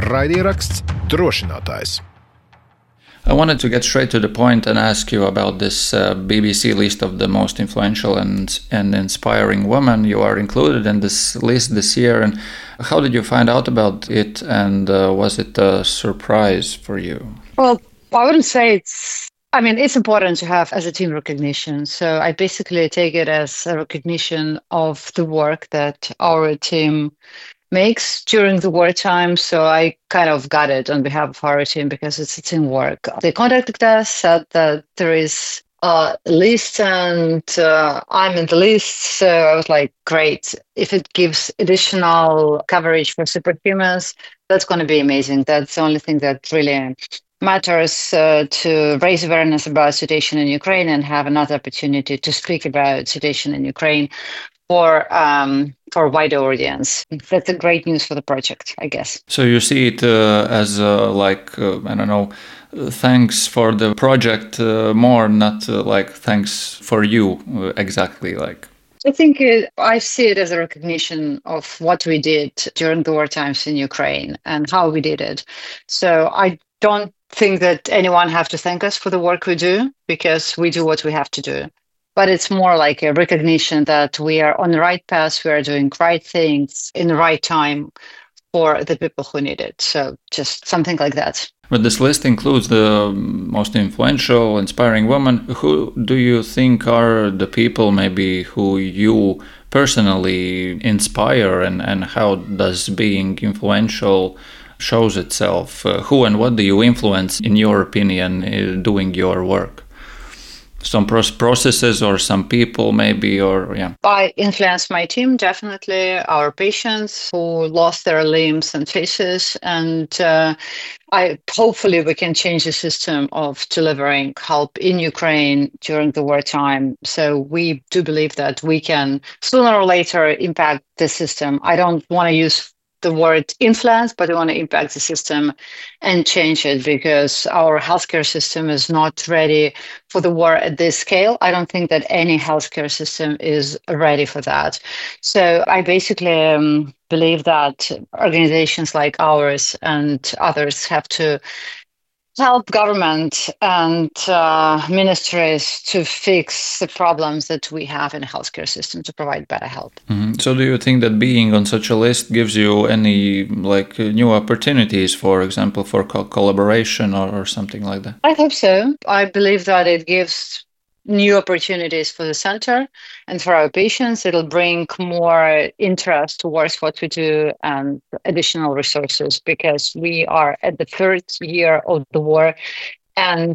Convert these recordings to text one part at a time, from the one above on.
Raidieraksts Drošinātājs. I wanted to get straight to the point and ask you about this BBC list of the most influential and inspiring women. You are included in this list this year. And how did you find out about it? And was it a surprise for you? Well, I wouldn't say it's important to have as a team recognition. So I basically take it as a recognition of the work that our team makes during the wartime. So I kind of got it on behalf of our team because it's a teamwork. They contacted us, said that there is a list and I'm in the list. So I was like, great. If it gives additional coverage for superhumans, that's going to be amazing. That's the only thing that really matters to raise awareness about situation in Ukraine and have another opportunity to speak about situation in Ukraine for a wider audience. That's a great news for the project, I guess. So you see it as thanks for the project more, not thanks for you exactly like. I think I see it as a recognition of what we did during the war times in Ukraine and how we did it. So I don't think that anyone have to thank us for the work we do because we do what we have to do. But it's more like a recognition that we are on the right path, we are doing right things in the right time for the people who need it. So just something like that. But this list includes the most influential, inspiring women. Who do you think are the people maybe who you personally inspire and how does being influential shows itself? Who and what do you influence, in your opinion, doing your work? Some processes or some people maybe, or yeah. I influence my team, definitely, our patients who lost their limbs and faces, and hopefully we can change the system of delivering help in Ukraine during the wartime. So we do believe that we can sooner or later impact the system. I don't want to use the word influence, but we want to impact the system and change it because our healthcare system is not ready for the war at this scale. I don't think that any healthcare system is ready for that. So I basically believe that organizations like ours and others have to help government and ministries to fix the problems that we have in the healthcare system to provide better help. Mm-hmm. So do you think that being on such a list gives you any new opportunities, for example, for collaboration or something like that? I hope so. I believe that it gives new opportunities for the center and for our patients. It'll bring more interest towards what we do and additional resources because we are at the third year of the war and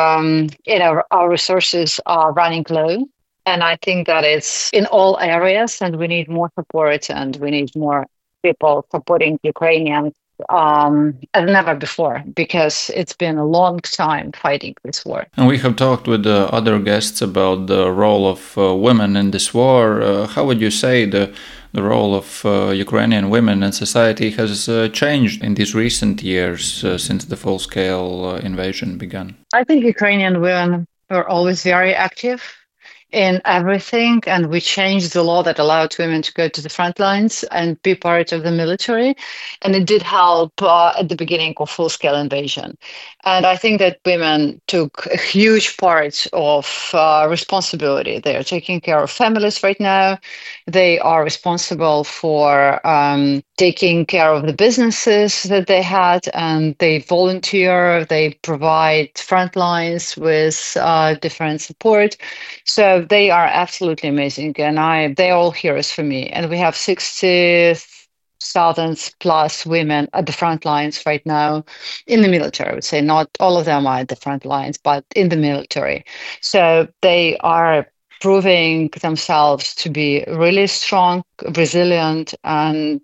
our resources are running low. And I think that it's in all areas and we need more support and we need more people supporting Ukrainians as never before, because it's been a long time fighting this war. And we have talked with other guests about the role of women in this war. How would you say the role of Ukrainian women in society has changed in these recent years since the full-scale invasion began? I think Ukrainian women were always very active in everything, and we changed the law that allowed women to go to the front lines and be part of the military, and it did help at the beginning of full-scale invasion. And I think that women took a huge part of responsibility. They are taking care of families right now. They are responsible for taking care of the businesses that they had, and they volunteer. They provide front lines with different support. So they are absolutely amazing, and they're all heroes for me. And we have 60,000 plus women at the front lines right now in the military. I would say not all of them are at the front lines, but in the military. So they are proving themselves to be really strong, resilient, and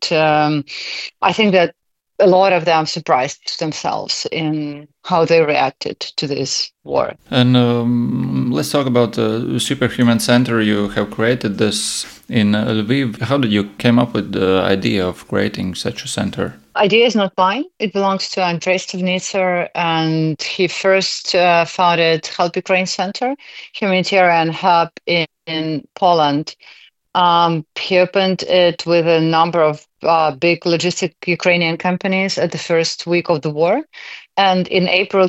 I think that a lot of them surprised themselves in how they reacted to this war. And let's talk about the Superhuman Center. You have created this in Lviv. How did you came up with the idea of creating such a center? Idea is not mine. It belongs to Andrei Stavnitzer, and he first founded Help Ukraine Center, humanitarian hub in Poland, He opened it with a number of big logistic Ukrainian companies at the first week of the war. And in April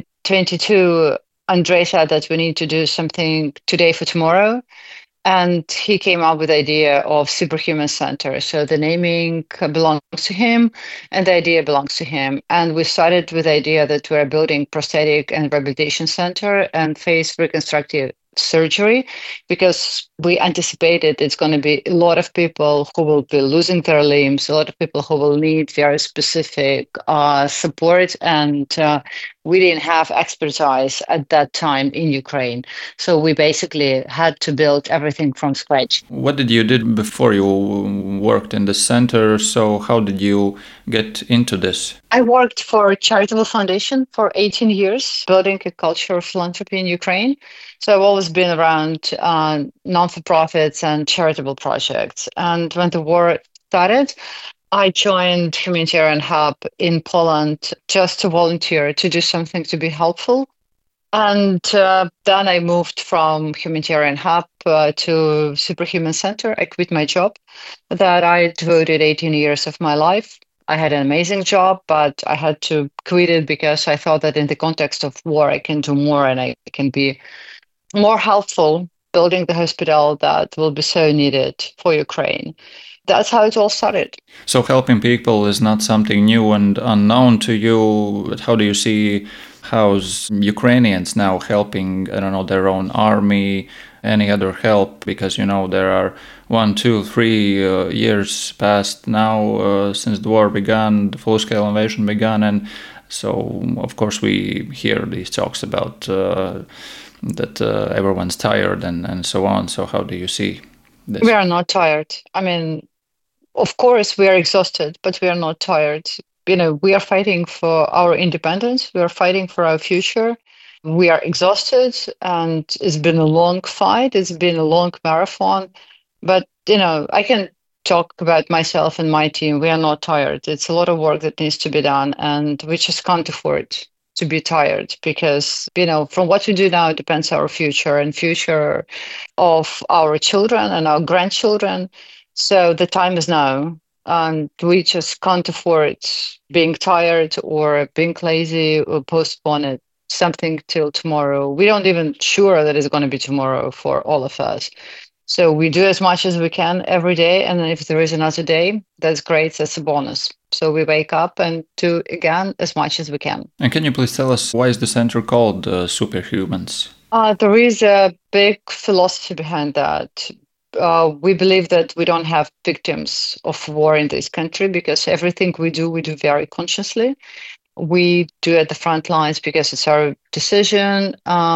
2022, Andrei said that we need to do something today for tomorrow. And he came up with the idea of Superhuman Center. So the naming belongs to him and the idea belongs to him. And we started with the idea that we're building prosthetic and rehabilitation center and face reconstructive surgery, because we anticipated it's going to be a lot of people who will be losing their limbs, a lot of people who will need very specific support. And we didn't have expertise at that time in Ukraine. So we basically had to build everything from scratch. What did you do before you worked in the center? So how did you get into this? I worked for a charitable foundation for 18 years, building a culture of philanthropy in Ukraine. So I've always been around non-for-profits and charitable projects. And when the war started, I joined Humanitarian Hub in Poland just to volunteer, to do something to be helpful. And then I moved from Humanitarian Hub to Superhuman Center. I quit my job that I devoted 18 years of my life. I had an amazing job, but I had to quit it because I thought that in the context of war, I can do more and I can be more helpful building the hospital that will be so needed for Ukraine. That's how it all started. So helping people is not something new and unknown to you. But how do you see how's Ukrainians now helping, I don't know, their own army, any other help? Because, there are 1, 2, 3 years passed now since the war began, the full-scale invasion began. And so, of course, we hear these talks about that everyone's tired and so on. So how do you see this? We are not tired. I mean, of course, we are exhausted, but we are not tired. We are fighting for our independence. We are fighting for our future. We are exhausted, and it's been a long fight. It's been a long marathon. But, I can talk about myself and my team. We are not tired. It's a lot of work that needs to be done, and we just can't afford to be tired because, from what we do now depends our future and future of our children and our grandchildren. So the time is now, and we just can't afford being tired or being lazy or postpone it something till tomorrow. We don't even sure that it's going to be tomorrow for all of us. So we do as much as we can every day. And if there is another day, that's great. That's a bonus. So we wake up and do again as much as we can. And can you please tell us why is the center called Superhumans? There is a big philosophy behind that. We believe that we don't have victims of war in this country because everything we do very consciously. We do at the front lines because it's our decision.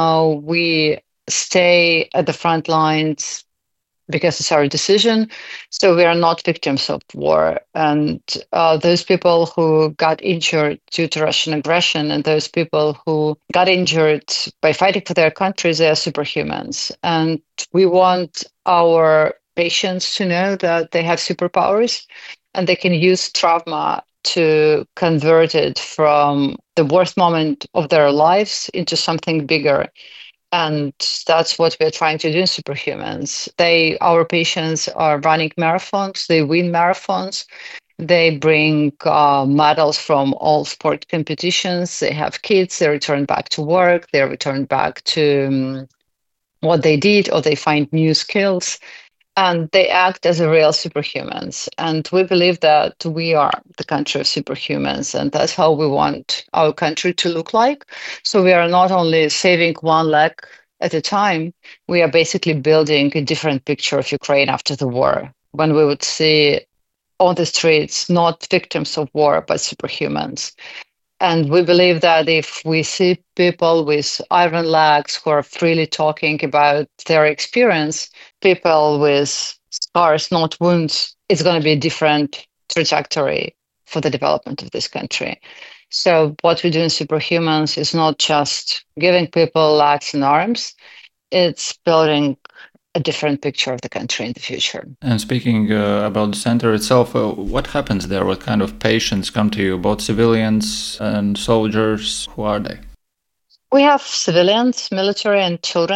We stay at the front lines because it's our decision. So we are not victims of war. And those people who got injured due to Russian aggression and those people who got injured by fighting for their countries, they are superhumans. And we want our patients to know that they have superpowers and they can use trauma to convert it from the worst moment of their lives into something bigger. And that's what we're trying to do in Superhumans. Our patients are running marathons, they win marathons, they bring medals from all sport competitions, they have kids, they return back to work, they return back to what they did, or they find new skills, and they act as a real superhumans. And we believe that we are the country of superhumans, and that's how we want our country to look like. So we are not only saving one leg at a time, we are basically building a different picture of Ukraine after the war, when we would see on the streets not victims of war, but superhumans. And we believe that if we see people with iron legs who are freely talking about their experience, people with scars, not wounds, it's going to be a different trajectory for the development of this country. So what we do in Superhumans is not just giving people legs and arms, it's building a different picture of the country in the future. And speaking about the center itself, what happens there? What kind of patients come to you, both civilians and soldiers? Who are they? We have civilians, military, and children.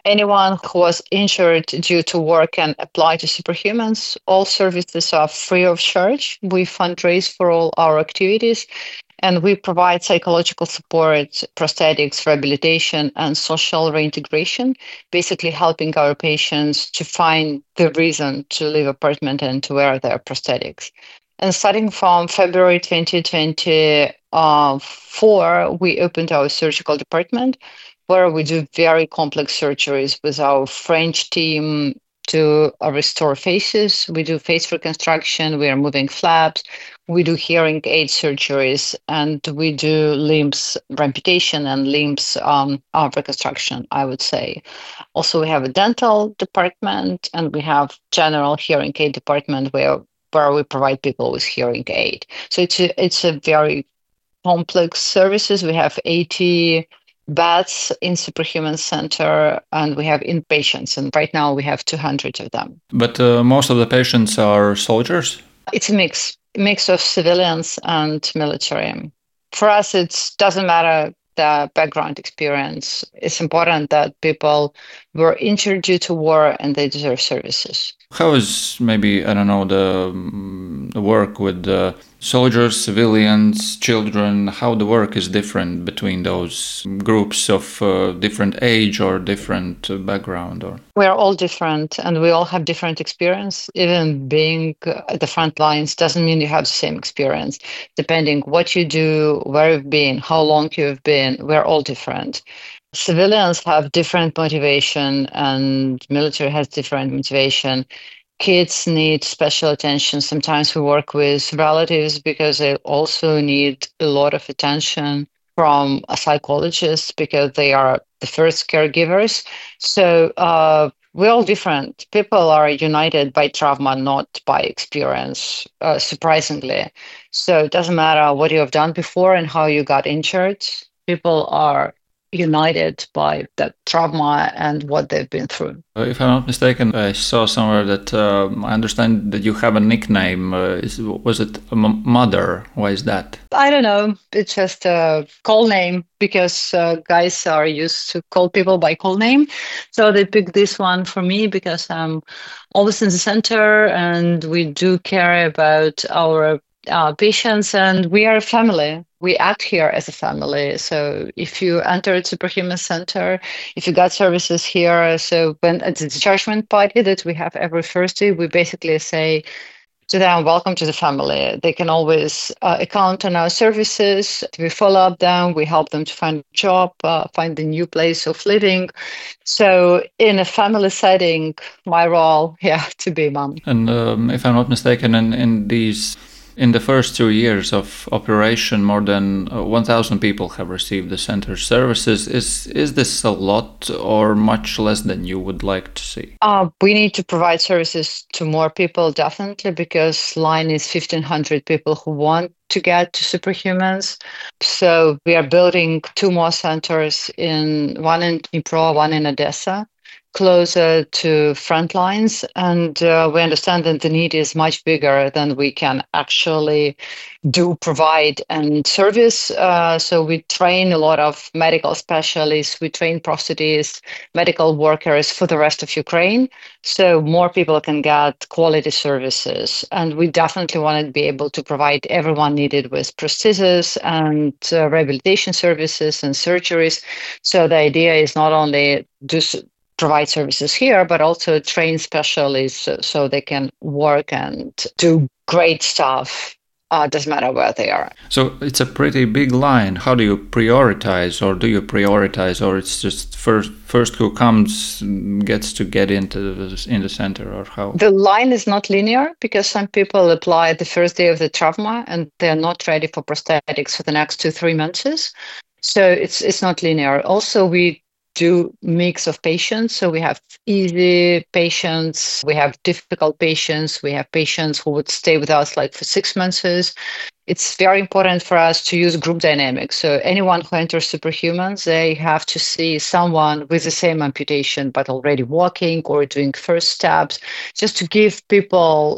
Anyone who was injured due to work can apply to Superhumans. All services are free of charge. We fundraise for all our activities, and we provide psychological support, prosthetics, rehabilitation, and social reintegration, basically helping our patients to find the reason to leave apartment and to wear their prosthetics. And starting from February 2024, we opened our surgical department where we do very complex surgeries with our French team to restore faces. We do face reconstruction, we are moving flaps, we do hearing aid surgeries, and we do limbs amputation and limbs reconstruction, I would say. Also, we have a dental department and we have general hearing aid department where we provide people with hearing aid. So it's a very complex services. We have 80 beds in Superhuman Center, and we have inpatients, and right now we have 200 of them. But most of the patients are soldiers? It's a mix of civilians and military. For us, it doesn't matter the background experience. It's important that people were injured due to war and they deserve services. How is maybe, I don't know, the work with soldiers, civilians, children, how the work is different between those groups of different age or different background? Or we're all different and we all have different experience. Even being at the front lines doesn't mean you have the same experience. Depending what you do, where you've been, how long you've been, we're all different. Civilians have different motivation and military has different motivation. Kids need special attention. Sometimes we work with relatives because they also need a lot of attention from a psychologist because they are the first caregivers. So we're all different. People are united by trauma, not by experience, surprisingly. So it doesn't matter what you have done before and how you got injured. People are united by that trauma and what they've been through. If I'm not mistaken, I saw somewhere that I understand that you have a nickname. Was it Mother? Why is that? I don't know. It's just a call name because guys are used to call people by call name. So they picked this one for me because I'm always in the center and we do care about our patients and we are a family. We act here as a family. So if you enter a Superhuman Center, if you got services here, so when at the dischargement party that we have every Thursday, we basically say to them, welcome to the family. They can always account on our services. We follow up them. We help them to find a job, find a new place of living. So in a family setting, my role, to be mom. And if I'm not mistaken, in the first 2 years of operation, more than 1,000 people have received the center services. Is this a lot or much less than you would like to see? We need to provide services to more people, definitely, because line is 1,500 people who want to get to Superhumans. So we are building 2 more centers, one in Dnipro, one in Odessa, closer to front lines, and we understand that the need is much bigger than we can actually provide and service. So we train a lot of medical specialists, we train prosthetists, medical workers for the rest of Ukraine, so more people can get quality services. And we definitely want to be able to provide everyone needed with prosthesis and rehabilitation services and surgeries. So the idea is not only provide services here, but also train specialists so they can work and do great stuff. Doesn't matter where they are. So it's a pretty big line. How do you prioritize, or do you prioritize, or it's just first who comes gets to get into in the center, or how? The line is not linear because some people apply the first day of the trauma and they're not ready for prosthetics for the next 2-3 months. So it's not linear. Also, we do mix of patients. So we have easy patients, we have difficult patients, we have patients who would stay with us like for 6 months. It's very important for us to use group dynamics. So anyone who enters Superhumans, they have to see someone with the same amputation, but already walking or doing first steps, just to give people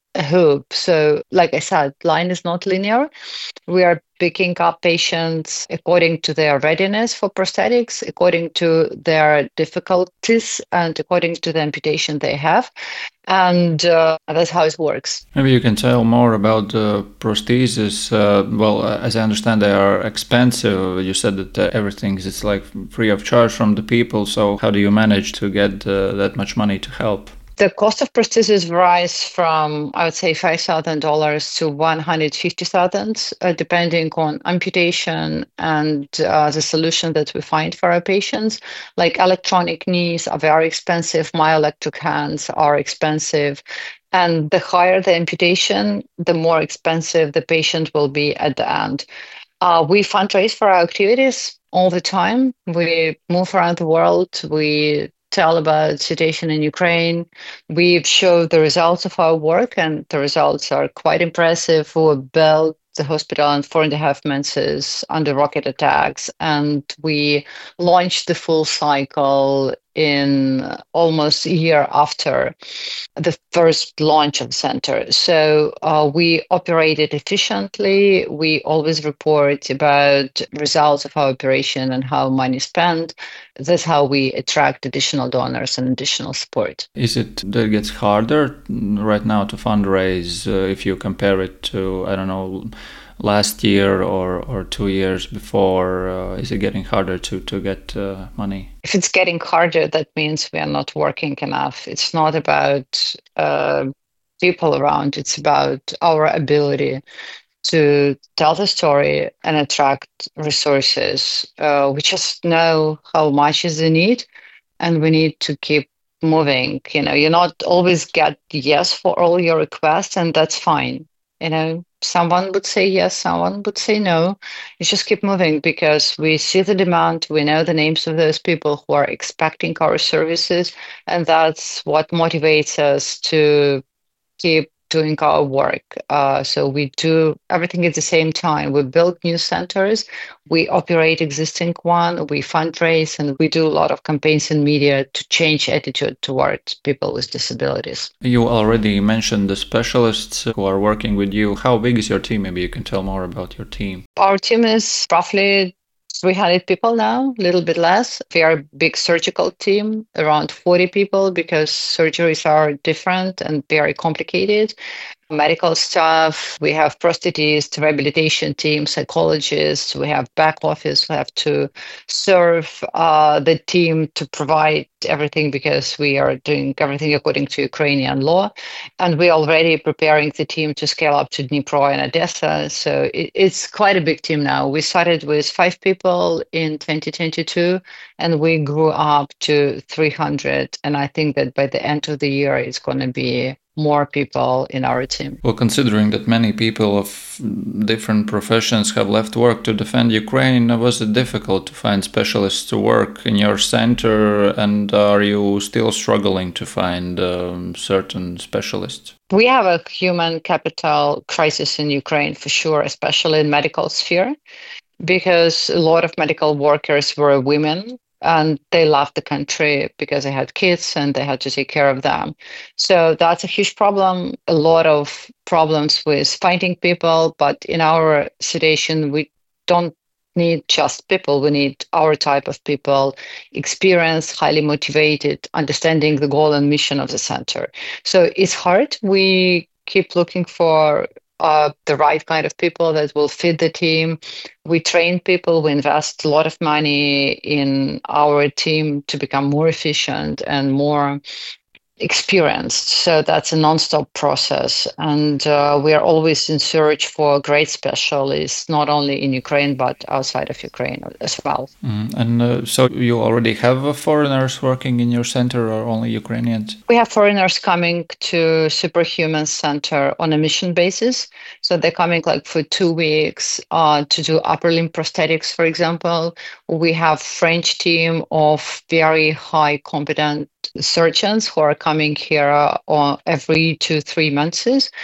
hope. So, like I said, line is not linear. We are picking up patients according to their readiness for prosthetics, according to their difficulties, and according to the amputation they have. And that's how it works. Maybe you can tell more about prostheses. Well, as I understand, they are expensive. You said that everything is like free of charge from the people. So how do you manage to get that much money to help? The cost of prosthesis varies from, I would say, $5,000 to $150,000, depending on amputation and the solution that we find for our patients. Like electronic knees are very expensive, myoelectric hands are expensive. And the higher the amputation, the more expensive the patient will be at the end. We fundraise for our activities all the time. We move around the world. We tell about the situation in Ukraine. We show the results of our work, and the results are quite impressive. We built the hospital in 4.5 months under rocket attacks, and we launched the full cycle in almost a year after the first launch of the center. So we operated efficiently. We always report about results of our operation and how money is spent. That's how we attract additional donors and additional support. Is it that it gets harder right now to fundraise if you compare it to, I don't know, last year or 2 years before? Is it getting harder to get money? If it's getting harder, that means we are not working enough. It's not about people around, it's about our ability to tell the story and attract resources. We just know how much is the need, and we need to keep moving. You not always get yes for all your requests, and that's fine. Someone would say yes, someone would say no. You just keep moving because we see the demand. We know the names of those people who are expecting our services, and that's what motivates us to keep doing our work. So we do everything at the same time. We build new centers, we operate existing one, we fundraise, and we do a lot of campaigns in media to change attitude towards people with disabilities. You already mentioned the specialists who are working with you. How big is your team? Maybe you can tell more about your team. Our team is roughly 300 people now, a little bit less. We are a big surgical team, around 40 people, because surgeries are different and very complicated. Medical staff, we have prosthetists, rehabilitation team, psychologists, we have back office, we have to serve the team to provide everything because we are doing everything according to Ukrainian law. And we're already preparing the team to scale up to Dnipro and Odessa. So it's quite a big team now. We started with 5 people in 2022 and we grew up to 300. And I think that by the end of the year, it's going to be more people in our team. Well, considering that many people of different professions have left work to defend Ukraine, was it difficult to find specialists to work in your center? And are you still struggling to find certain specialists? We have a human capital crisis in Ukraine for sure, especially in medical sphere, because a lot of medical workers were women. And they left the country because they had kids and they had to take care of them. So that's a huge problem. A lot of problems with finding people. But in our situation, we don't need just people. We need our type of people, experienced, highly motivated, understanding the goal and mission of the center. So it's hard. We keep looking for the right kind of people that will fit the team. We train people, we invest a lot of money in our team to become more efficient and more experienced. So that's a non-stop process. And we are always in search for great specialists, not only in Ukraine, but outside of Ukraine as well. And so you already have foreigners working in your center or only Ukrainians? We have foreigners coming to Superhuman Center on a mission basis. So they're coming like for 2 weeks to do upper limb prosthetics, for example. We have French team of very high competent surgeons who are coming here every 2-3 months.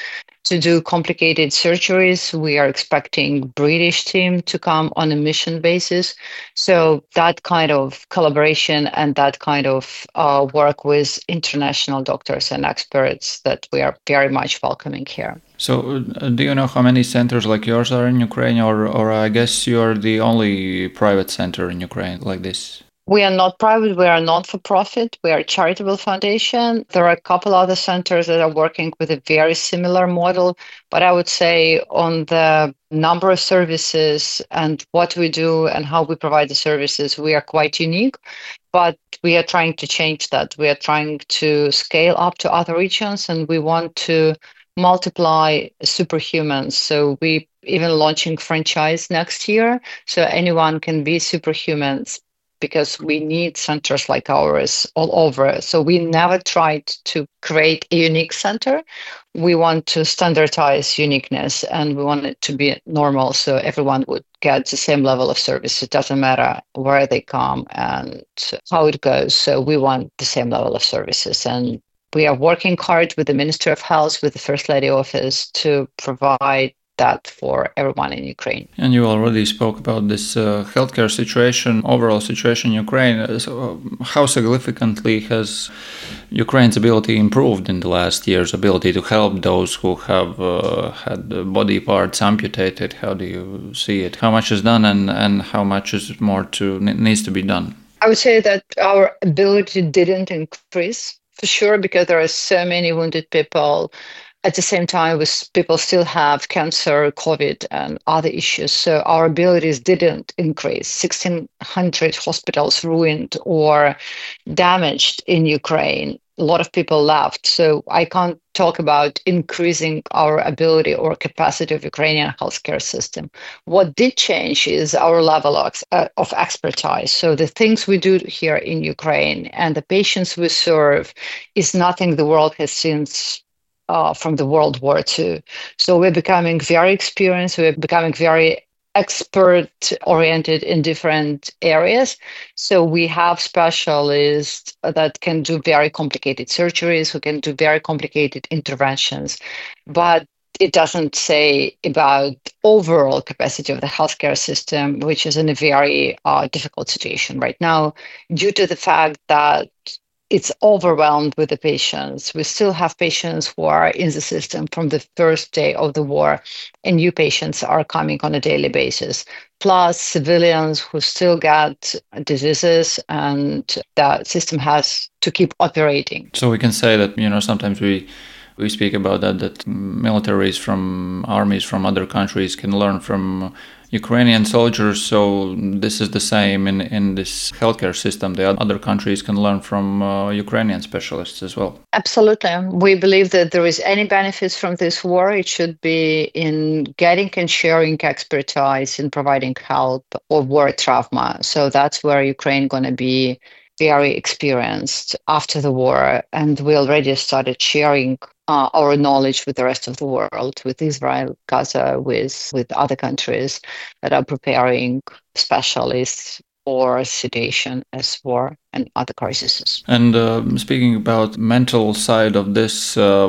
to do complicated surgeries. We are expecting British team to come on a mission basis. So that kind of collaboration and that kind of work with international doctors and experts that we are very much welcoming here. So, do you know how many centers like yours are in Ukraine, or I guess you're the only private center in Ukraine like this? We are not private, we are not for profit, we are a charitable foundation. There are a couple other centers that are working with a very similar model, but I would say on the number of services and what we do and how we provide the services, we are quite unique, but we are trying to change that. We are trying to scale up to other regions, and we want to multiply superhumans. So we even launching franchise next year, so anyone can be superhumans, because we need centers like ours all over. So we never tried to create a unique center. We want to standardize uniqueness, and we want it to be normal so everyone would get the same level of service. It doesn't matter where they come and how it goes. So we want the same level of services. And we are working hard with the Ministry of Health, with the First Lady office, to provide that for everyone in Ukraine. And you already spoke about this healthcare situation, overall situation in Ukraine. So how significantly has Ukraine's ability improved in the last years, ability to help those who have had body parts amputated? How do you see it? How much is done, and how much is more needs to be done? I would say that our ability didn't increase, for sure, because there are so many wounded people. At the same time, people still have cancer, COVID, and other issues. So our abilities didn't increase. 1,600 hospitals ruined or damaged in Ukraine. A lot of people left. So I can't talk about increasing our ability or capacity of Ukrainian healthcare system. What did change is our level of expertise. So the things we do here in Ukraine and the patients we serve is nothing the world has seen from the World War II. So we're becoming very experienced, we're becoming very expert-oriented in different areas. So we have specialists that can do very complicated surgeries, who can do very complicated interventions, but it doesn't say about overall capacity of the healthcare system, which is in a very difficult situation right now, due to the fact that it's overwhelmed with the patients. We still have patients who are in the system from the first day of the war, and new patients are coming on a daily basis, plus civilians who still get diseases, and the system has to keep operating. So we can say that, sometimes we speak about that militaries from armies from other countries can learn from Ukrainian soldiers. So this is the same in this healthcare system. The other countries can learn from Ukrainian specialists as well. Absolutely. We believe that there is any benefits from this war, it should be in getting and sharing expertise in providing help or war trauma. So that's where Ukraine going to be very experienced after the war. And we already started sharing our knowledge with the rest of the world, with Israel, Gaza, with other countries that are preparing specialists for sedation as war and other crises. And speaking about mental side of this,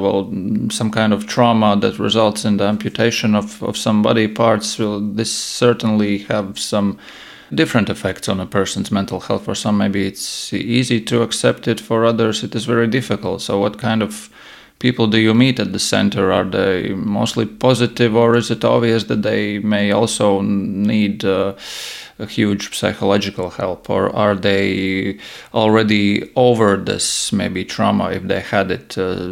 some kind of trauma that results in the amputation of some body parts, this certainly have some different effects on a person's mental health. For some, maybe it's easy to accept it. For others, it is very difficult. So what kind of people do you meet at the center? Are they mostly positive, or is it obvious that they may also need a huge psychological help? Or are they already over this maybe trauma, if they had it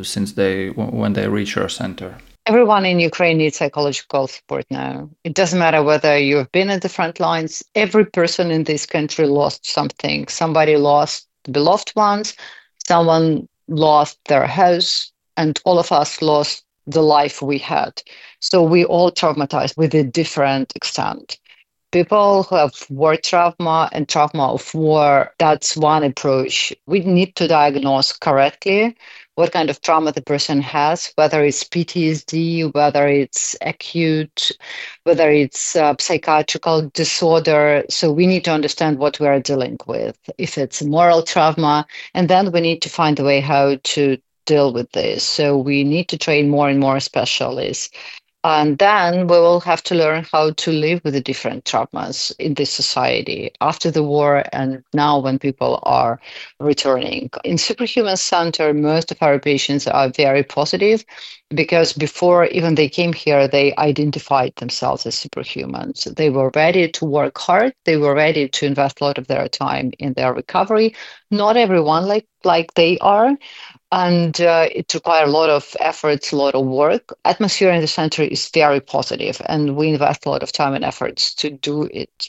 when they reach your center? Everyone in Ukraine needs psychological support now. It doesn't matter whether you've been at the front lines. Every person in this country lost something. Somebody lost beloved ones, someone lost their house, and all of us lost the life we had. So we all traumatized with a different extent. People who have war trauma and trauma of war, that's one approach. We need to diagnose correctly what kind of trauma the person has, whether it's PTSD, whether it's acute, whether it's psychiatrical disorder. So we need to understand what we are dealing with, if it's moral trauma, and then we need to find a way how to deal with this. So we need to train more and more specialists. And then we will have to learn how to live with the different traumas in this society after the war and now when people are returning. In Superhuman Center, most of our patients are very positive because before even they came here, they identified themselves as superhumans. They were ready to work hard. They were ready to invest a lot of their time in their recovery. Not everyone like they are. And it requires a lot of efforts, a lot of work. Atmosphere in the center is very positive, and we invest a lot of time and efforts to do it,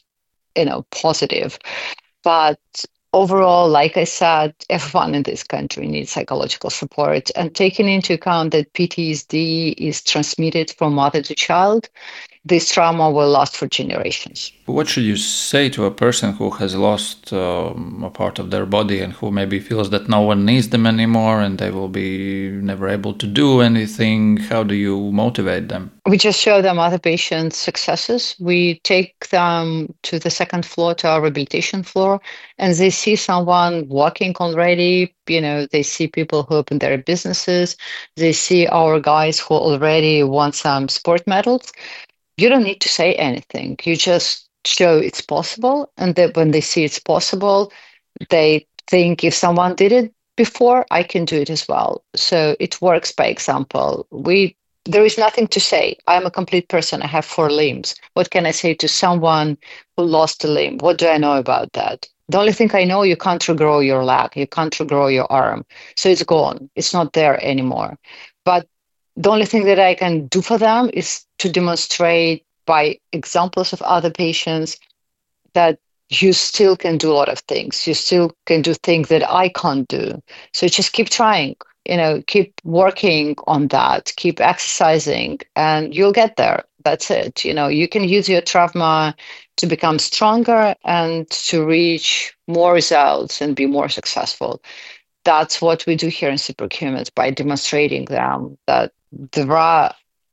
positive. But overall, like I said, everyone in this country needs psychological support. And taking into account that PTSD is transmitted from mother to child, this trauma will last for generations. What should you say to a person who has lost a part of their body and who maybe feels that no one needs them anymore and they will be never able to do anything? How do you motivate them? We just show them other patients' successes. We take them to the second floor, to our rehabilitation floor, and they see someone walking already. They see people who open their businesses. They see our guys who already won some sport medals. You don't need to say anything. You just show it's possible. And that when they see it's possible, they think if someone did it before, I can do it as well. So it works by example. There is nothing to say. I'm a complete person. I have 4 limbs. What can I say to someone who lost a limb? What do I know about that? The only thing I know, you can't regrow your leg. You can't regrow your arm. So it's gone. It's not there anymore. But the only thing that I can do for them is to demonstrate by examples of other patients that you still can do a lot of things. You still can do things that I can't do. So just keep trying, keep working on that, keep exercising, and you'll get there. That's it. You can use your trauma to become stronger and to reach more results and be more successful. That's what we do here in Superhumans by demonstrating them that there are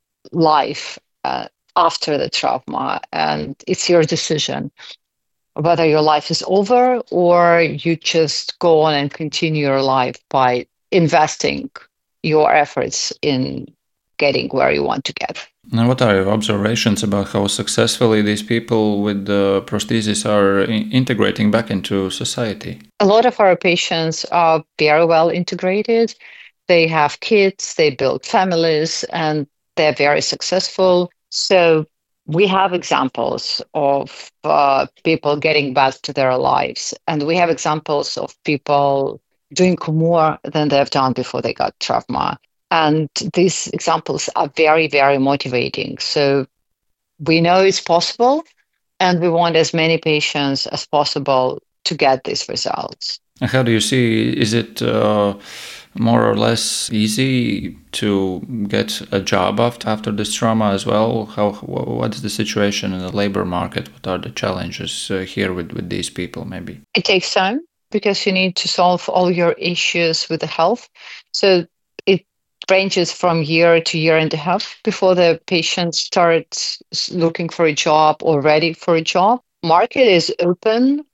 life after the trauma, and it's your decision whether your life is over or you just go on and continue your life by investing your efforts in getting where you want to get. And what are your observations about how successfully these people with prosthesis are integrating back into society? A lot of our patients are very well integrated. They have kids, they build families, and they're very successful. So we have examples of people getting back to their lives, and we have examples of people doing more than they've done before they got trauma. And these examples are very, very motivating. So we know it's possible, and we want as many patients as possible to get these results. And how do you see, is it more or less easy to get a job after this trauma as well? What is the situation in the labor market? What are the challenges here with these people maybe? It takes time because you need to solve all your issues with the health. So it ranges from year to year and a half before the patient starts looking for a job or ready for a job. Market is open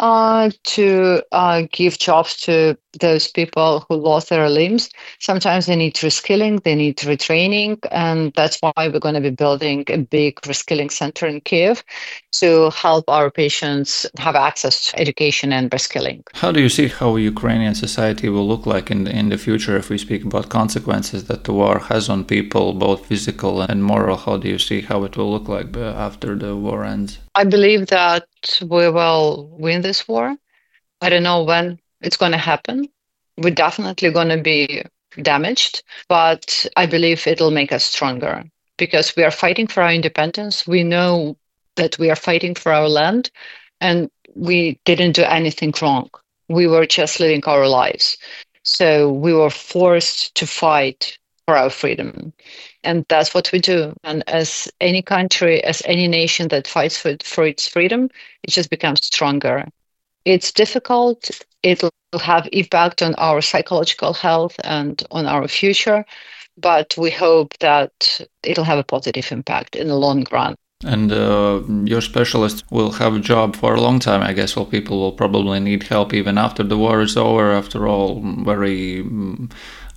to give jobs to those people who lost their limbs. Sometimes they need reskilling, they need retraining, and that's why we're going to be building a big reskilling center in Kyiv to help our patients have access to education and reskilling. How do you see how Ukrainian society will look like in the future if we speak about consequences that the war has on people, both physical and moral? How do you see how it will look like after the war ends? I believe that we will win this war. I don't know when it's going to happen. We're definitely going to be damaged, but I believe it'll make us stronger because we are fighting for our independence. We know that we are fighting for our land, and we didn't do anything wrong. We were just living our lives. So we were forced to fight for our freedom. And that's what we do. And as any country, as any nation that fights for its freedom, it just becomes stronger. It's difficult. It will have impact on our psychological health and on our future, but we hope that it'll have a positive impact in the long run. And your specialist will have a job for a long time, I guess. Well, people will probably need help even after the war is over. After all, very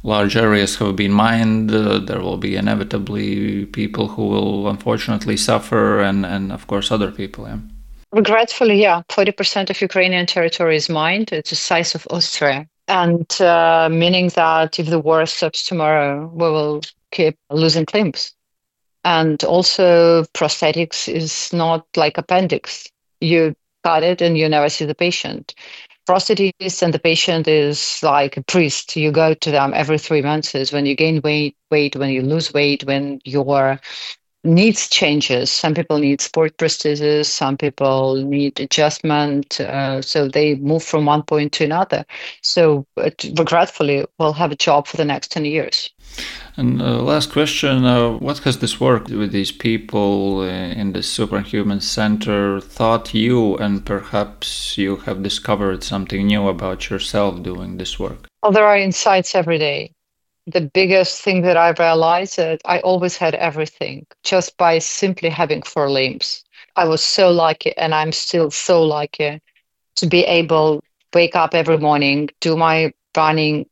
large areas have been mined, there will be inevitably people who will unfortunately suffer, and of course other people. Yeah. Regretfully, 40% of Ukrainian territory is mined. It's the size of Austria. And meaning that if the war stops tomorrow, we will keep losing limbs. And also prosthetics is not like appendix. You cut it and you never see the patient. Prosthetists and the patient is like a priest. You go to them every 3 months when you gain weight, when you lose weight, when your needs changes. Some people need sport prostheses, some people need adjustment. So they move from one point to another. So regretfully, we'll have a job for the next 10 years. And last question, what has this work with these people in the Superhuman Center taught you, and perhaps you have discovered something new about yourself doing this work? Well, there are insights every day. The biggest thing that I realized that I always had everything just by simply having 4 limbs. I was so lucky, and I'm still so lucky to be able to wake up every morning, do my morning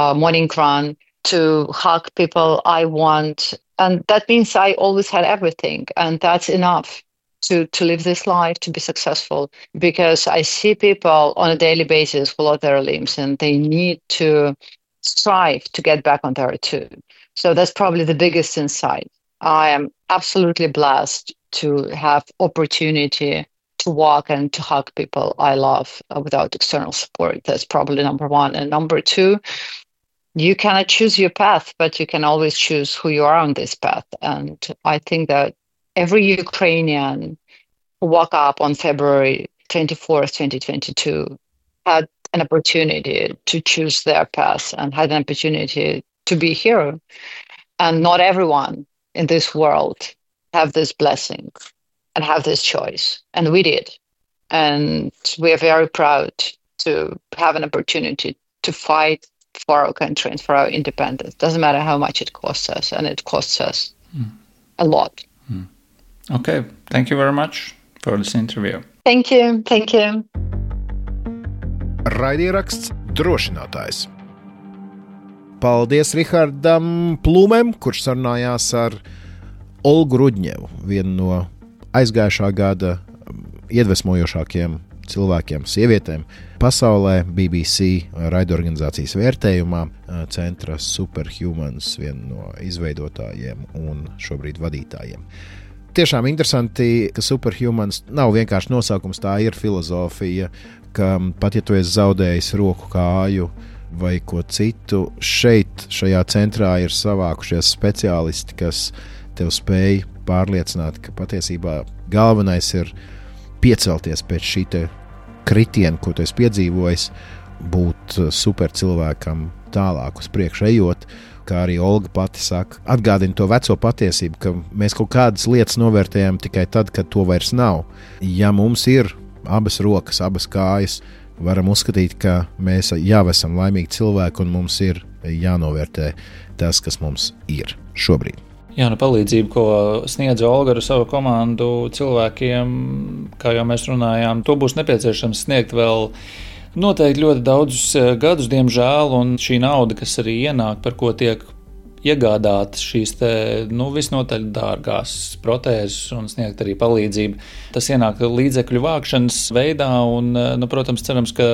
run, to hug people I want. And that means I always had everything. And that's enough to live this life, to be successful. Because I see people on a daily basis who lose their limbs, and they need to strive to get back on there too. So that's probably the biggest insight. I am absolutely blessed to have opportunity to walk and to hug people I love without external support. That's probably number 1. And number 2, you cannot choose your path, but you can always choose who you are on this path. And I think that every Ukrainian who woke up on February 24th, 2022 had an opportunity to choose their path and had an opportunity to be a hero. And not everyone in this world have this blessing and have this choice. And we did. And we are very proud to have an opportunity to fight for our country and for our independence. Doesn't matter how much it costs us, and it costs us a lot. Okay, thank you very much for this interview. Thank you. Raidieraksts Drošinātājs. Paldies Rihardam Plūmēm, kurš sarunājās ar Olgu Rudņevu, vienu no aizgājušā gada iedvesmojošākiem cilvēkiem, sievietēm pasaulē. BBC raidorganizācijas vērtējumā centra Superhumans, viena no izveidotājiem un šobrīd vadītājiem. Tiešām interesanti, ka Superhumans nav vienkārši nosaukums, tā ir filozofija, ka pat ja tu esi zaudējis roku, kāju vai ko citu, šeit, šajā centrā ir savākušies speciālisti, kas tev spēj pārliecināt, ka patiesībā galvenais ir piecelties pēc šī te kritiena, ko tu esi piedzīvojis, būt super cilvēkam tālāk uz priekšu ejot, kā arī Olga pati saka, atgādina to veco patiesību, ka mēs kaut kādas lietas novērtējam tikai tad, kad to vairs nav. Ja mums ir abas rokas, abas kājas, varam uzskatīt, ka mēs jau esam laimīgi cilvēki un mums ir jānovērtē tas, kas mums ir šobrīd. Jā, palīdzību, ko sniedz Olga ar savu komandu cilvēkiem, kā jau mēs runājām, to būs nepieciešams sniegt vēl noteikti ļoti daudzus gadus, diemžēl, un šī nauda, kas arī ienāk, par ko tiek iegādāt šīs visnotaļ dārgās protēzes un sniegt arī palīdzību. Tas ienāk līdzekļu vākšanas veidā un, protams, cerams, ka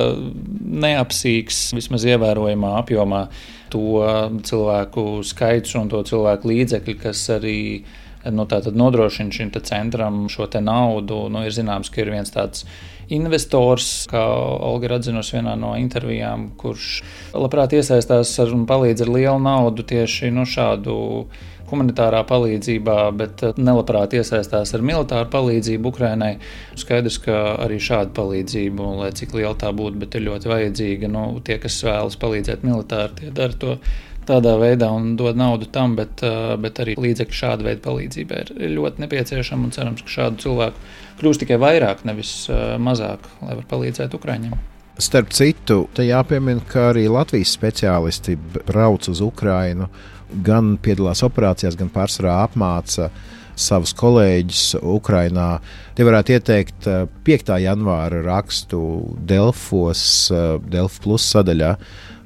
neapsīks vismaz ievērojamā apjomā to cilvēku skaits un to cilvēku līdzekļi, kas arī nodrošina šim centram šo naudu. Ir zināms, ka ir viens tāds investors, kā Olga ir atzinusi vienā no intervijām, kurš labprāt iesaistās un palīdz ar lielu naudu tieši šādu humanitārā palīdzībā, bet nelabprāt iesaistās ar militāru palīdzību Ukrainai. Skaidrs, ka arī šāda palīdzība, lai cik liela tā būtu, bet ir ļoti vajadzīga. Tie, kas vēlas palīdzēt militāri, tie dara to tādā veidā un dod naudu tam, bet arī līdzekļi šāda veida palīdzībai ir ļoti nepieciešama un cerams, ka šādu cilvēku kļūst tikai vairāk, nevis mazāk, lai var palīdzēt Ukraiņiem. Starp citu, te jāpiemina, ka arī Latvijas speciālisti brauc uz Ukrainu, gan piedalās operācijās, gan pārsvarā apmāca savus kolēģus Ukrainā. Te varētu ieteikt 5. janvāra rakstu Delfos, Delf Plus sadaļā,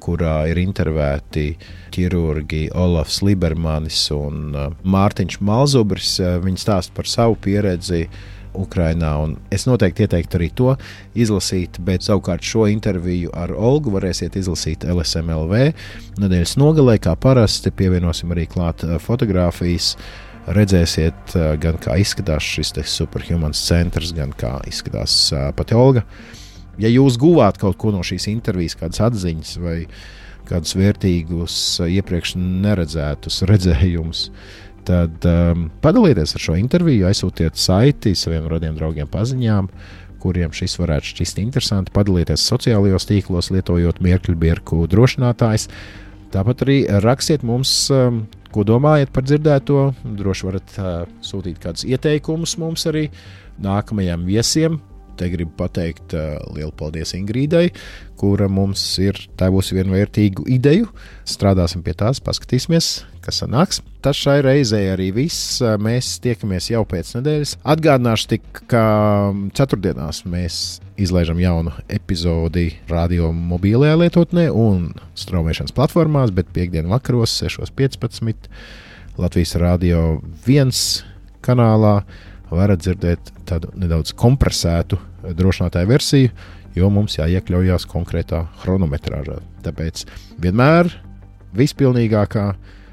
kurā ir intervēti ķirurgi Olafs Libermanis un Mārtiņš Malzubris. Viņi stāsta par savu pieredzi Ukrainā, un es noteikti ieteiktu arī to izlasīt, bet savukārt šo interviju ar Olgu varēsiet izlasīt LSM.LV nedēļas nogalē, kā parasti, pievienosim arī klāt fotogrāfijas, redzēsiet gan kā izskatās šis Superhumans centrs, gan kā izskatās pati Olga. Ja jūs guvāt kaut ko no šīs intervijas, kādas atziņas vai kādus vērtīgus iepriekš neredzētus redzējumus, tad padalieties ar šo interviju, aizsūtiet saiti saviem radiem draugiem paziņām, kuriem šis varētu šķist interesanti. Padalieties sociālajos tīklos, lietojot mirkļu birku drošinātājs. Tāpat arī rakstiet mums, ko domājat par dzirdēto. Droši varat sūtīt kādus ieteikumus mums arī nākamajiem viesiem. Te gribu pateikt lielu paldies Ingrīdai, kura mums ir devusi vienu vērtīgu ideju. Strādāsim pie tās, paskatīsimies, kas sanāks. Tas šai reizei arī viss. Mēs tiekamies jau pēc nedēļas. Atgādināšu tik, ka ceturtdienās mēs izlaižam jaunu epizodi radio mobilajā lietotnē un straumēšanas platformās, bet piekdienu vakaros 6:15 Latvijas Radio 1 kanālā varat dzirdēt tādu nedaudz kompresētu drošinātāju versiju, jo mums jāiekļaujās konkrētā chronometrāžā. Tāpēc vienmēr vispilnīgākā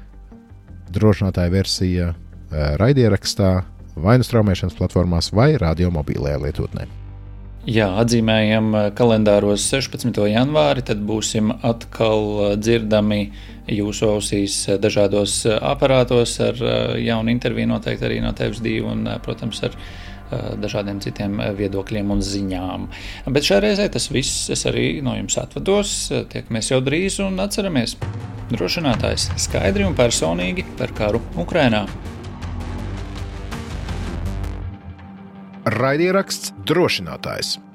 drošinātāja versija raidierakstā vai nu straumēšanas platformās vai radio mobilajā lietotnē. Jā, atzīmējam kalendāros 16. janvāri, tad būsim atkal dzirdami jūsu ausīs dažādos aparātos ar jaunu interviju noteikti arī no Tevis 2 un, protams, ar dažādiem citiem viedokļiem un ziņām. Bet šā reizē tas viss, es arī no jums atvados, tiekamies jau drīz un atceramies. Drošinātājs skaidri un personīgi par karu Ukrainā. Raidieraksts Drošinātājs.